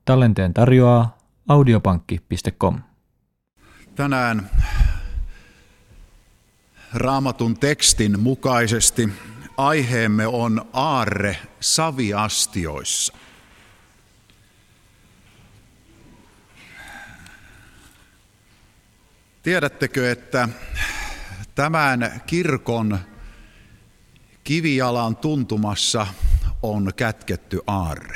Tallenteen tarjoaa audiopankki.com. Tänään Raamatun tekstin mukaisesti aiheemme on aarre saviastioissa. Tiedättekö, että tämän kirkon kivijalan tuntumassa on kätketty aarre?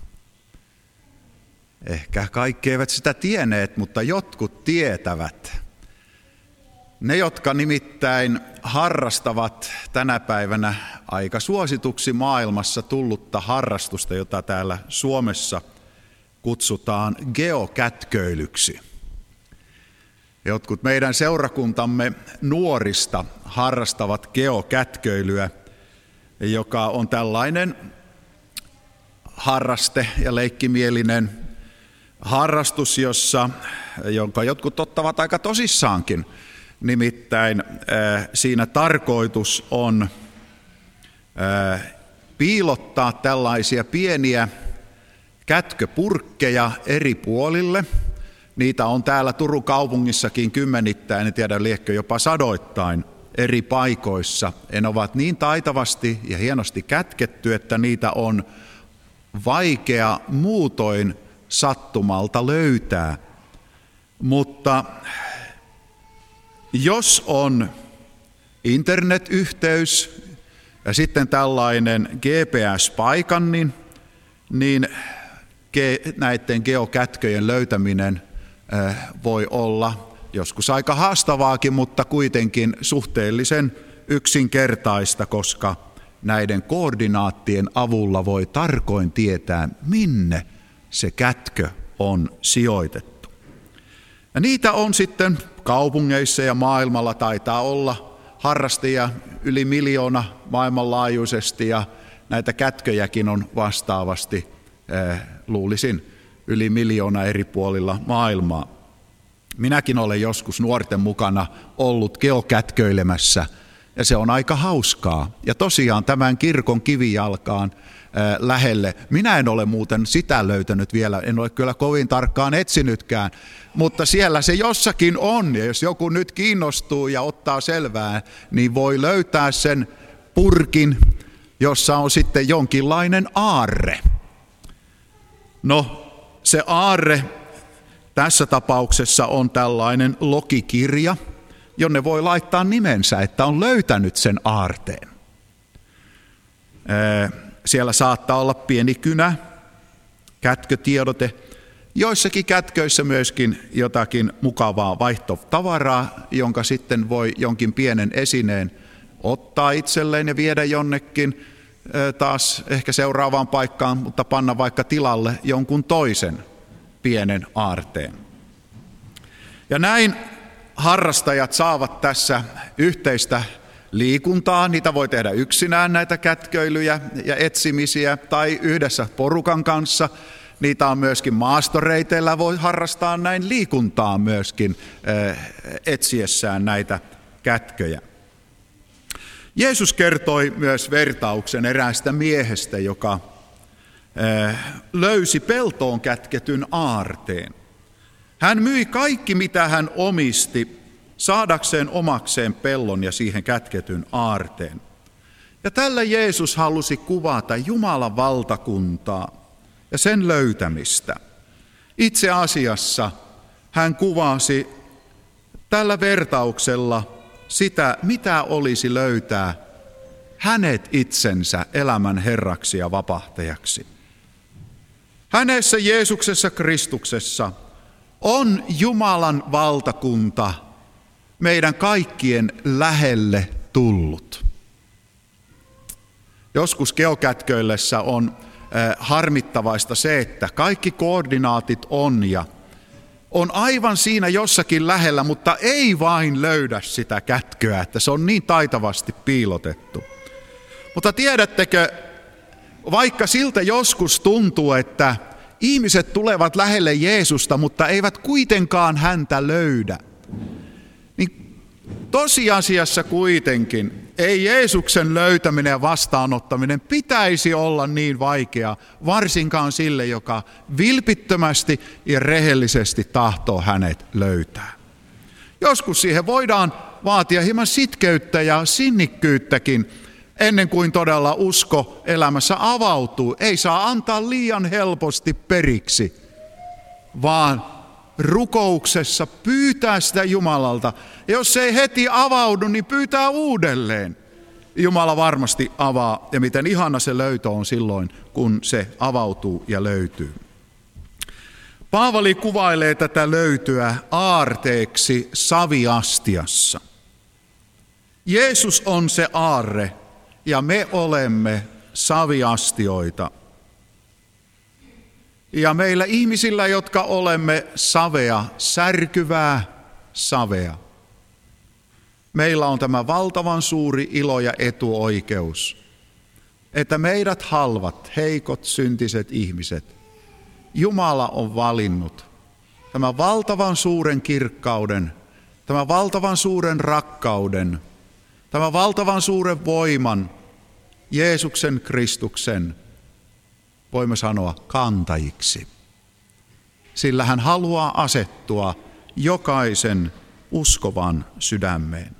Ehkä kaikki eivät sitä tienneet, mutta jotkut tietävät. Ne, jotka nimittäin harrastavat tänä päivänä aika suosituksi maailmassa tullutta harrastusta, jota täällä Suomessa kutsutaan geokätköilyksi. Jotkut meidän seurakuntamme nuorista harrastavat geokätköilyä, joka on tällainen harraste ja leikkimielinen harrastus, jonka jotkut ottavat aika tosissaankin. Nimittäin siinä tarkoitus on piilottaa tällaisia pieniä kätköpurkkeja eri puolille. Niitä on täällä Turun kaupungissakin kymmenittäin, en tiedä liekö jopa sadoittain eri paikoissa. Ne ovat niin taitavasti ja hienosti kätketty, että niitä on vaikea muutoin sattumalta löytää. Mutta jos on internetyhteys ja sitten tällainen GPS-paikannin, niin näiden geokätköjen löytäminen voi olla joskus aika haastavaakin, mutta kuitenkin suhteellisen yksinkertaista, koska näiden koordinaattien avulla voi tarkoin tietää, minne se kätkö on sijoitettu. Ja niitä on sitten kaupungeissa ja maailmalla taitaa olla harrastajia yli 1 miljoona maailmanlaajuisesti, ja näitä kätköjäkin on vastaavasti, luulisin, yli 1 miljoona eri puolilla maailmaa. Minäkin olen joskus nuorten mukana ollut geokätköilemässä, ja se on aika hauskaa. Ja tosiaan tämän kirkon kivijalkaan lähelle. Minä en ole muuten sitä löytänyt vielä, en ole kyllä kovin tarkkaan etsinytkään, mutta siellä se jossakin on, ja jos joku nyt kiinnostuu ja ottaa selvää, niin voi löytää sen purkin, jossa on sitten jonkinlainen aarre. No, se aarre tässä tapauksessa on tällainen logikirja, jonne voi laittaa nimensä, että on löytänyt sen aarteen. Siellä saattaa olla pieni kynä, kätkötiedote, joissakin kätköissä myöskin jotakin mukavaa vaihtotavaraa, jonka sitten voi jonkin pienen esineen ottaa itselleen ja viedä jonnekin taas ehkä seuraavaan paikkaan, mutta panna vaikka tilalle jonkun toisen pienen aarteen. Ja näin harrastajat saavat tässä yhteistä liikuntaa. Niitä voi tehdä yksinään, näitä kätköilyjä ja etsimisiä, tai yhdessä porukan kanssa. Niitä on myöskin maastoreiteillä, voi harrastaa näin liikuntaa myöskin etsiessään näitä kätköjä. Jeesus kertoi myös vertauksen eräästä miehestä, joka löysi peltoon kätketyn aarteen. Hän myi kaikki, mitä hän omisti, saadakseen omakseen pellon ja siihen kätketyn aarteen. Ja tällä Jeesus halusi kuvata Jumalan valtakuntaa ja sen löytämistä. Itse asiassa hän kuvasi tällä vertauksella sitä, mitä olisi löytää hänet itsensä elämän herraksi ja vapahtajaksi. Hänessä Jeesuksessa Kristuksessa on Jumalan valtakunta meidän kaikkien lähelle tullut. Joskus geokätköillessä on harmittavaista se, että kaikki koordinaatit on aivan siinä jossakin lähellä, mutta ei vain löydä sitä kätköä, että se on niin taitavasti piilotettu. Mutta tiedättekö, vaikka siltä joskus tuntuu, että ihmiset tulevat lähelle Jeesusta, mutta eivät kuitenkaan häntä löydä, niin Tosiasiassa kuitenkin ei Jeesuksen löytäminen ja vastaanottaminen pitäisi olla niin vaikea, varsinkaan sille, joka vilpittömästi ja rehellisesti tahtoo hänet löytää. Joskus siihen voidaan vaatia hieman sitkeyttä ja sinnikkyyttäkin, ennen kuin todella usko elämässä avautuu. Ei saa antaa liian helposti periksi, vaan rukouksessa pyytää sitä Jumalalta. Ja jos se ei heti avaudu, niin pyytää uudelleen. Jumala varmasti avaa, ja miten ihana se löytö on silloin, kun se avautuu ja löytyy. Paavali kuvailee tätä löytyä aarteeksi saviastiassa. Jeesus on se aarre, ja me olemme saviastioita. Ja meillä ihmisillä, jotka olemme savea, särkyvää savea, meillä on tämä valtavan suuri ilo ja etuoikeus, että meidät halvat, heikot, syntiset ihmiset, Jumala on valinnut tämän valtavan suuren kirkkauden, tämän valtavan suuren rakkauden, tämän valtavan suuren voiman, Jeesuksen Kristuksen, voimme sanoa, kantajiksi. Sillä hän haluaa asettua jokaisen uskovan sydämeen.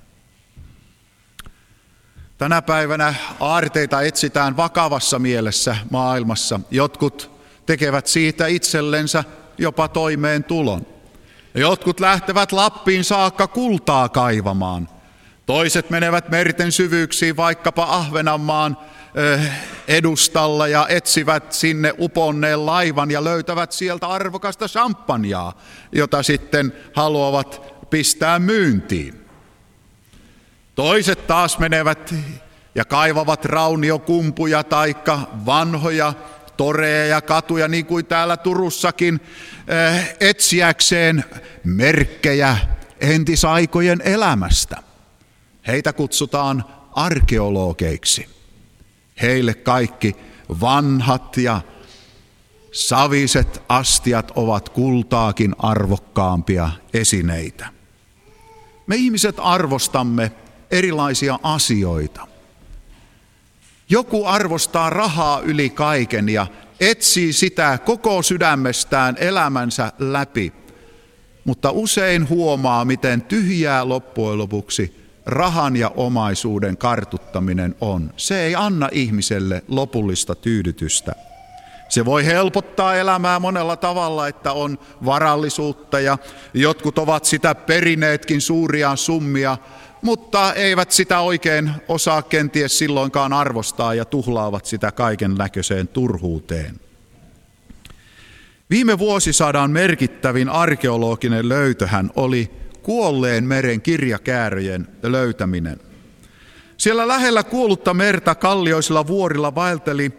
Tänä päivänä aarteita etsitään vakavassa mielessä maailmassa. Jotkut tekevät siitä itsellensä jopa toimeentulon. Jotkut lähtevät Lappiin saakka kultaa kaivamaan. Toiset menevät merten syvyyksiin vaikkapa Ahvenanmaan edustalla ja etsivät sinne uponneen laivan ja löytävät sieltä arvokasta champagnea, jota sitten haluavat pistää myyntiin. Toiset taas menevät ja kaivavat rauniokumpuja taikka vanhoja toreja ja katuja, niin kuin täällä Turussakin, etsiäkseen merkkejä entisaikojen elämästä. Heitä kutsutaan arkeologeiksi. Heille kaikki vanhat ja saviset astiat ovat kultaakin arvokkaampia esineitä. Me ihmiset arvostamme erilaisia asioita. Joku arvostaa rahaa yli kaiken ja etsii sitä koko sydämestään elämänsä läpi, mutta usein huomaa, miten tyhjää loppujen lopuksi rahan ja omaisuuden kartuttaminen on. Se ei anna ihmiselle lopullista tyydytystä. Se voi helpottaa elämää monella tavalla, että on varallisuutta ja jotkut ovat sitä perineetkin suuria summia, mutta eivät sitä oikein osaa kenties silloinkaan arvostaa ja tuhlaavat sitä kaiken näköiseen turhuuteen. Viime vuosisadan merkittävin arkeologinen löytöhän oli kuolleen meren kirjakääröjen löytäminen. Siellä lähellä kuollutta merta kallioisilla vuorilla vaelteli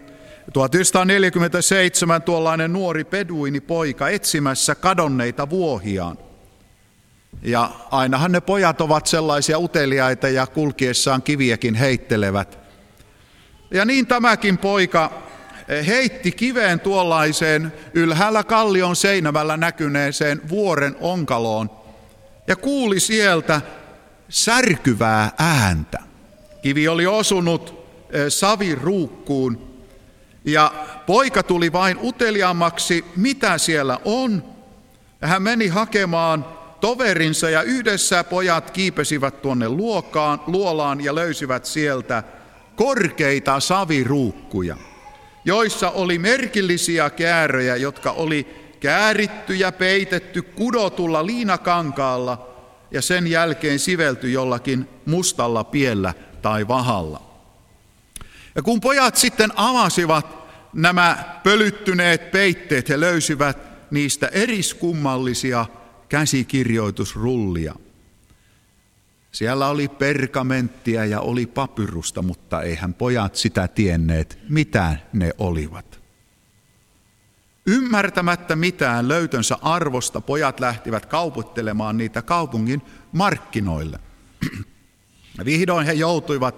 1947 tuollainen nuori beduinipoika etsimässä kadonneita vuohiaan. Ja ainahan ne pojat ovat sellaisia uteliaita ja kulkiessaan kiviäkin heittelevät. Ja niin tämäkin poika heitti kiveen tuollaiseen ylhäällä kallion seinämällä näkyneeseen vuoren onkaloon ja kuuli sieltä särkyvää ääntä. Kivi oli osunut saviruukkuun ja poika tuli vain uteliaammaksi, mitä siellä on. Hän meni hakemaan toverinsa ja yhdessä pojat kiipesivät tuonne luolaan ja löysivät sieltä korkeita saviruukkuja, joissa oli merkillisiä kääröjä, jotka oli kääritty ja peitetty kudotulla liinakankaalla ja sen jälkeen sivelty jollakin mustalla piellä tai vahalla. Ja kun pojat sitten avasivat nämä pölyttyneet peitteet, he löysivät niistä eriskummallisia käsikirjoitusrullia. Siellä oli pergamenttia ja oli papyrusta, mutta eihän pojat sitä tienneet, mitä ne olivat. Ymmärtämättä mitään löytönsä arvosta, pojat lähtivät kauputtelemaan niitä kaupungin markkinoille. Vihdoin he joutuivat,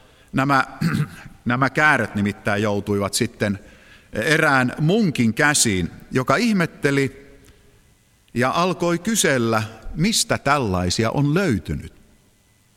nämä kääröt nimittäin joutuivat sitten erään munkin käsiin, joka ihmetteli ja alkoi kysellä, mistä tällaisia on löytynyt.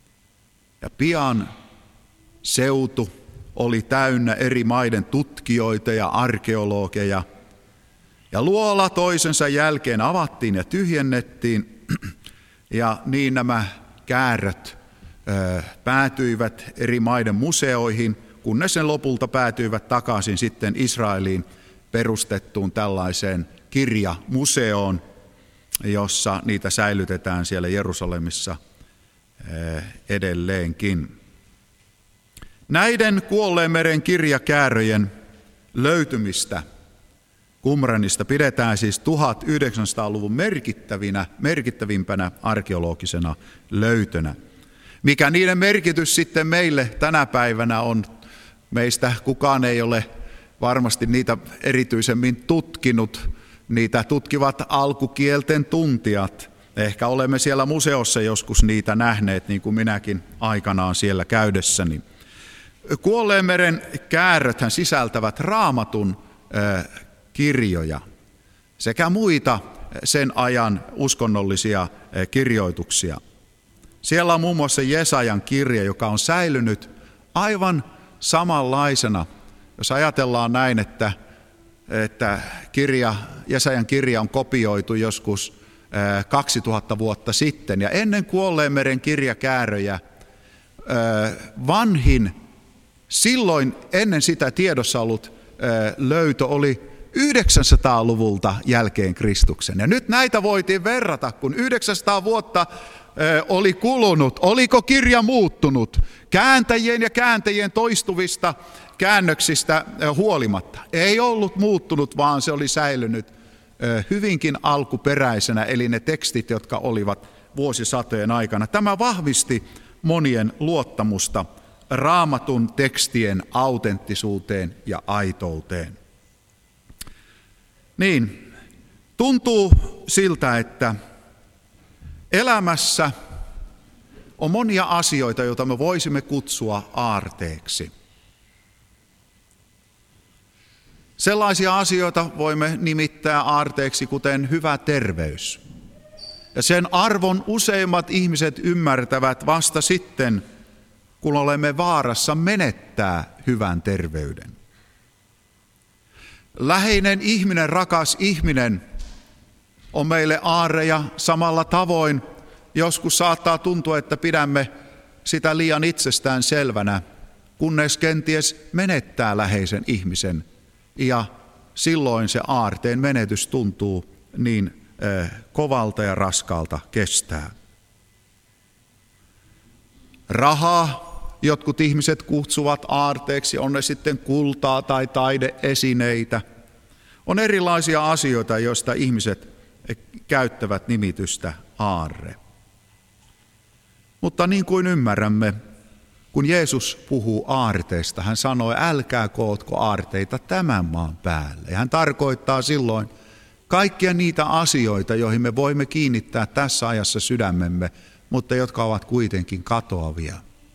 Ja pian seutu oli täynnä eri maiden tutkijoita ja arkeologeja. Ja luola toisensa jälkeen avattiin ja tyhjennettiin. Ja niin nämä kääröt päätyivät eri maiden museoihin, kunnes ne lopulta päätyivät takaisin sitten Israeliin perustettuun tällaiseen kirjamuseoon, jossa niitä säilytetään siellä Jerusalemissa edelleenkin. Näiden Kuolleen kirjakääröjen löytymistä Qumranista pidetään siis 1900-luvun merkittävimpänä arkeologisena löytönä. Mikä niiden merkitys sitten meille tänä päivänä on, meistä kukaan ei ole varmasti niitä erityisemmin tutkinut. Niitä tutkivat alkukielten tuntijat. Ehkä olemme siellä museossa joskus niitä nähneet, niin kuin minäkin aikanaan siellä käydessäni. Kuolleenmeren kääröthän sisältävät Raamatun kirjoja sekä muita sen ajan uskonnollisia kirjoituksia. Siellä on muun muassa Jesajan kirja, joka on säilynyt aivan samanlaisena. Jos ajatellaan näin, että Jesajan kirja on kopioitu joskus 2000 vuotta sitten, ja ennen Kuolleenmeren kirjakääröjä vanhin, silloin ennen sitä tiedossa ollut löytö oli 900-luvulta jälkeen Kristuksen. Ja nyt näitä voitiin verrata, kun 900 vuotta oli kulunut. Oliko kirja muuttunut kääntäjien toistuvista käännöksistä huolimatta? Ei ollut muuttunut, vaan se oli säilynyt hyvinkin alkuperäisenä, eli ne tekstit, jotka olivat vuosisatojen aikana. Tämä vahvisti monien luottamusta Raamatun tekstien autenttisuuteen ja aitouteen. Niin, tuntuu siltä, että elämässä on monia asioita, joita me voisimme kutsua aarteeksi. Sellaisia asioita voimme nimittää aarteeksi, kuten hyvä terveys. Ja sen arvon useimmat ihmiset ymmärtävät vasta sitten, kun olemme vaarassa menettää hyvän terveyden. Läheinen ihminen, rakas ihminen on meille aarre, ja samalla tavoin joskus saattaa tuntua, että pidämme sitä liian itsestään selvänä, kunnes kenties menettää läheisen ihmisen. Ja silloin se aarteen menetys tuntuu niin kovalta ja raskaalta kestää. Rahaa jotkut ihmiset kutsuvat aarteeksi, on ne sitten kultaa tai taideesineitä. On erilaisia asioita, joista ihmiset käyttävät nimitystä aarre. Mutta niin kuin ymmärrämme, kun Jeesus puhuu aarteesta, hän sanoi, älkää kootko aarteita tämän maan päälle. Ja hän tarkoittaa silloin kaikkia niitä asioita, joihin me voimme kiinnittää tässä ajassa sydämemme, mutta jotka ovat kuitenkin katoavia.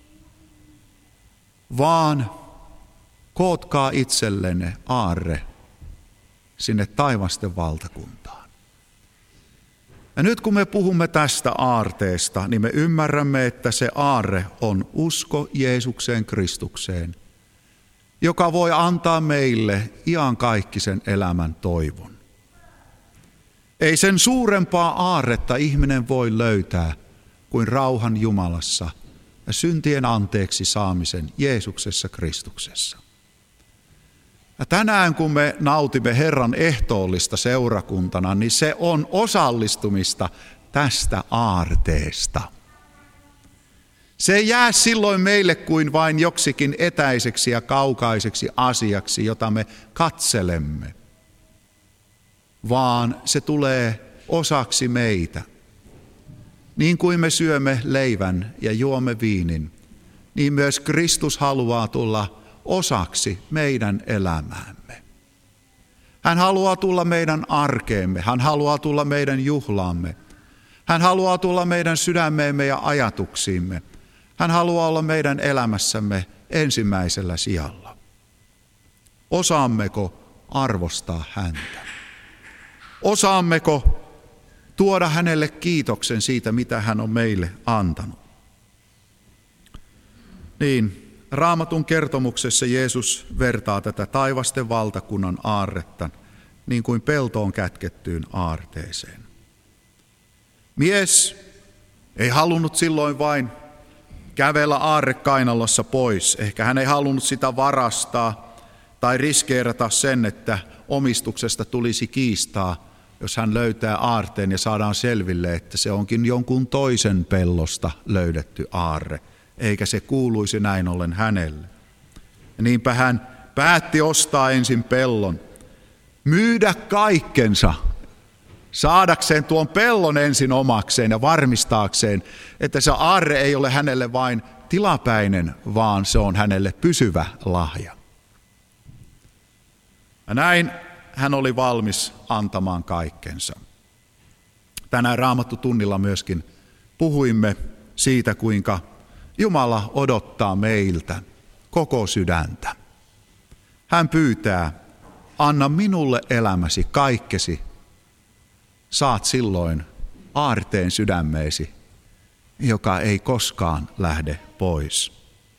Vaan kootkaa itsellenne aarre sinne taivasten valtakuntaan. Ja nyt kun me puhumme tästä aarteesta, niin me ymmärrämme, että se aarre on usko Jeesukseen Kristukseen, joka voi antaa meille iankaikkisen elämän toivon. Ei sen suurempaa aarretta ihminen voi löytää kuin rauhan Jumalassa ja syntien anteeksi saamisen Jeesuksessa Kristuksessa. Ja tänään kun me nautimme Herran ehtoollista seurakuntana, niin se on osallistumista tästä aarteesta. Se ei jää silloin meille kuin vain joksikin etäiseksi ja kaukaiseksi asiaksi, jota me katselemme, vaan se tulee osaksi meitä. Niin kuin me syömme leivän ja juomme viinin, niin myös Kristus haluaa tulla osaksi meidän elämäämme. Hän haluaa tulla meidän arkeemme, hän haluaa tulla meidän juhlaamme, hän haluaa tulla meidän sydämeemme ja ajatuksiimme. Hän haluaa olla meidän elämässämme ensimmäisellä sijalla. Osaammeko arvostaa häntä? Osaammeko tuoda hänelle kiitoksen siitä, mitä hän on meille antanut? Niin, Raamatun kertomuksessa Jeesus vertaa tätä taivasten valtakunnan aarretta niin kuin peltoon kätkettyyn aarteeseen. Mies ei halunnut silloin vain kävellä aarre kainalossa pois. Ehkä hän ei halunnut sitä varastaa tai riskeerata sen, että omistuksesta tulisi kiistaa, jos hän löytää aarteen ja saadaan selville, että se onkin jonkun toisen pellosta löydetty aarre, eikä se kuuluisi näin ollen hänelle. Ja niinpä hän päätti ostaa ensin pellon, myydä kaikkensa, saadakseen tuon pellon ensin omakseen ja varmistaakseen, että se aarre ei ole hänelle vain tilapäinen, vaan se on hänelle pysyvä lahja. Ja näin hän oli valmis antamaan kaikkensa. Tänään Raamattutunnilla myöskin puhuimme siitä, kuinka Jumala odottaa meiltä koko sydäntä. Hän pyytää, anna minulle elämäsi kaikkesi. Saat silloin aarteen sydämeesi, joka ei koskaan lähde pois.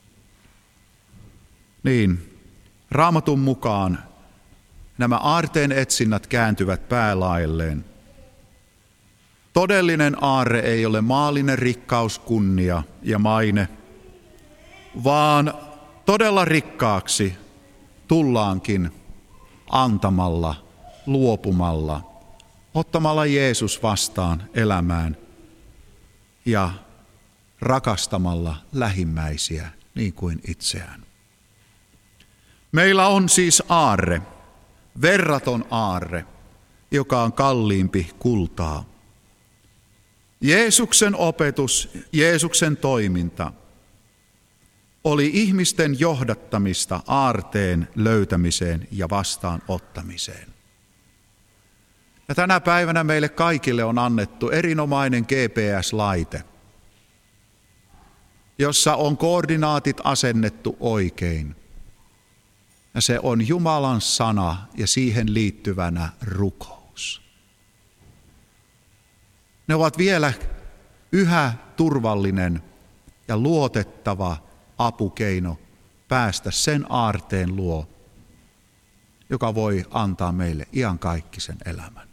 Niin, Raamatun mukaan nämä aarteen etsinnät kääntyvät päälaelleen. Todellinen aarre ei ole maallinen rikkaus, kunnia ja maine, vaan todella rikkaaksi tullaankin antamalla, luopumalla, ottamalla Jeesus vastaan elämään ja rakastamalla lähimmäisiä niin kuin itseään. Meillä on siis aarre, verraton aarre, joka on kalliimpi kultaa. Jeesuksen opetus, Jeesuksen toiminta oli ihmisten johdattamista aarteen löytämiseen ja vastaanottamiseen. Ja tänä päivänä meille kaikille on annettu erinomainen GPS-laite, jossa on koordinaatit asennettu oikein. Ja se on Jumalan sana ja siihen liittyvänä rukous. Ne ovat vielä yhä turvallinen ja luotettava apukeino päästä sen aarteen luo, joka voi antaa meille iankaikkisen elämän.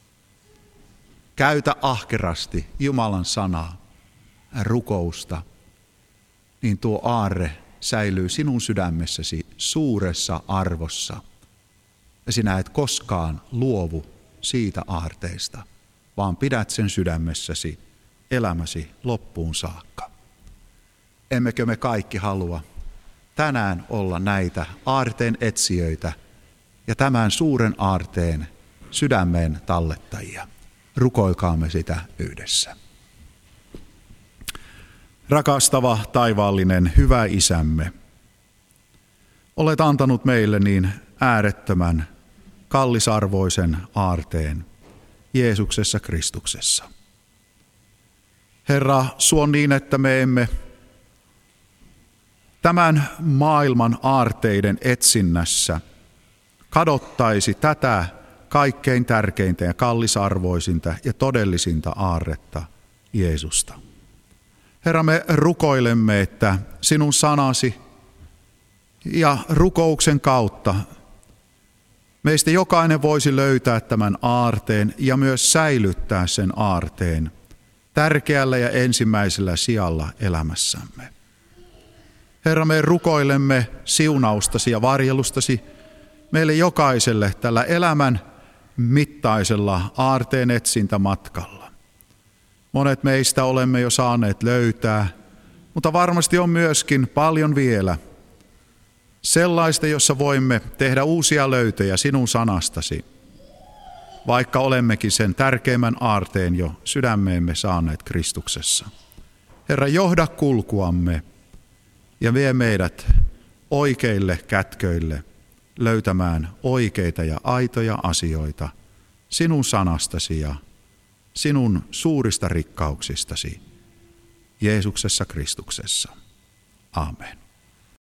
Käytä ahkerasti Jumalan sanaa, rukousta, niin tuo aarre säilyy sinun sydämessäsi suuressa arvossa. Ja sinä et koskaan luovu siitä aarteesta, vaan pidät sen sydämessäsi elämäsi loppuun saakka. Emmekö me kaikki halua tänään olla näitä aarteen etsijöitä ja tämän suuren aarteen sydämeen tallettajia? Rukoilkaamme sitä yhdessä. Rakastava taivaallinen hyvä Isämme, olet antanut meille niin äärettömän kallisarvoisen aarteen Jeesuksessa Kristuksessa. Herra, suon niin, että me emme tämän maailman aarteiden etsinnässä kadottaisi tätä kaikkein tärkeintä ja kallisarvoisinta ja todellisinta aarretta, Jeesusta. Herra, me rukoilemme, että sinun sanasi ja rukouksen kautta meistä jokainen voisi löytää tämän aarteen ja myös säilyttää sen aarteen tärkeällä ja ensimmäisellä sijalla elämässämme. Herra, me rukoilemme siunaustasi ja varjelustasi meille jokaiselle tällä elämän mittaisella aarteen etsintämatkalla. Monet meistä olemme jo saaneet löytää, mutta varmasti on myöskin paljon vielä sellaista, jossa voimme tehdä uusia löytöjä sinun sanastasi, vaikka olemmekin sen tärkeimmän aarteen jo sydämeemme saaneet Kristuksessa. Herra, johda kulkuamme ja vie meidät oikeille kätköille löytämään oikeita ja aitoja asioita sinun sanastasi ja sinun suurista rikkauksistasi Jeesuksessa Kristuksessa. Amen.